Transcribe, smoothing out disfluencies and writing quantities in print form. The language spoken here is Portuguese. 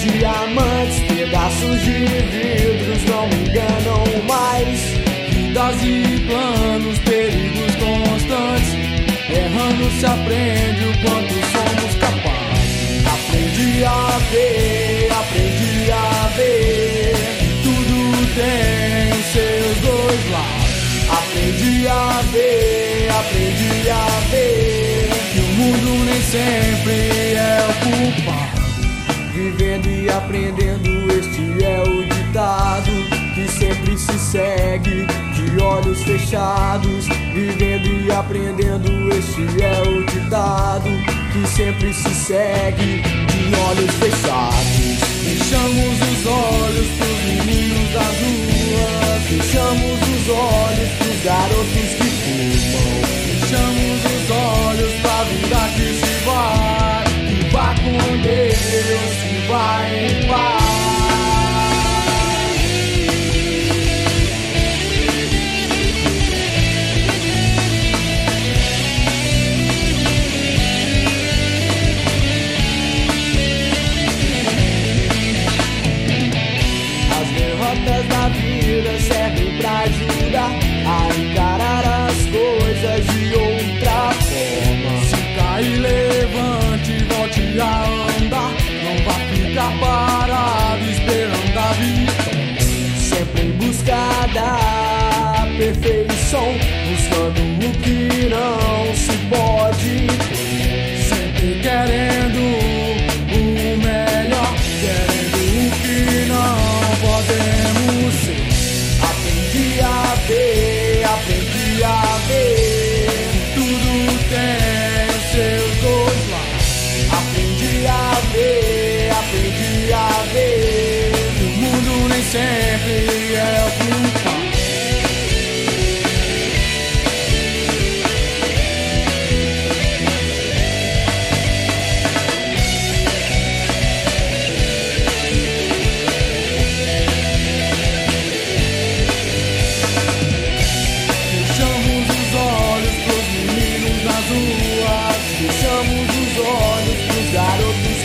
diamantes, pedaços de vidros não me enganam mais. Vidas e planos, perigos constantes, errando se aprende o quanto somos capazes. Aprendi a ver, Tudo tem os seus dois lados. aprendi a ver, Que o mundo nem sempre é o culpado. vivendo e aprendendo, este é o ditado que sempre se segue de olhos fechados. Vivendo e aprendendo, este é o ditado que sempre se segue de olhos fechados. Fechamos os olhos pros meninos das ruas, Fechamos os olhos pros garotos que fumam. fechamos os olhos pra vida que se vai com Deus, Que vai em paz. As derrotas da vida servem pra ajudar a encarar as coisas de outra forma. Se cair, levante, volte a andar. Não vá ficar parado esperando a vitória. Sempre em busca da perfeição, buscando o que não se pode ter. Sempre querendo o melhor, querendo o que não podemos ser. Aprendi a ver, Tudo tem os seus dois lados. aprendi a ver, O mundo nem sempre é o culpado. Fechamos os olhos pros meninos nas ruas, fechamos os olhos pros garotos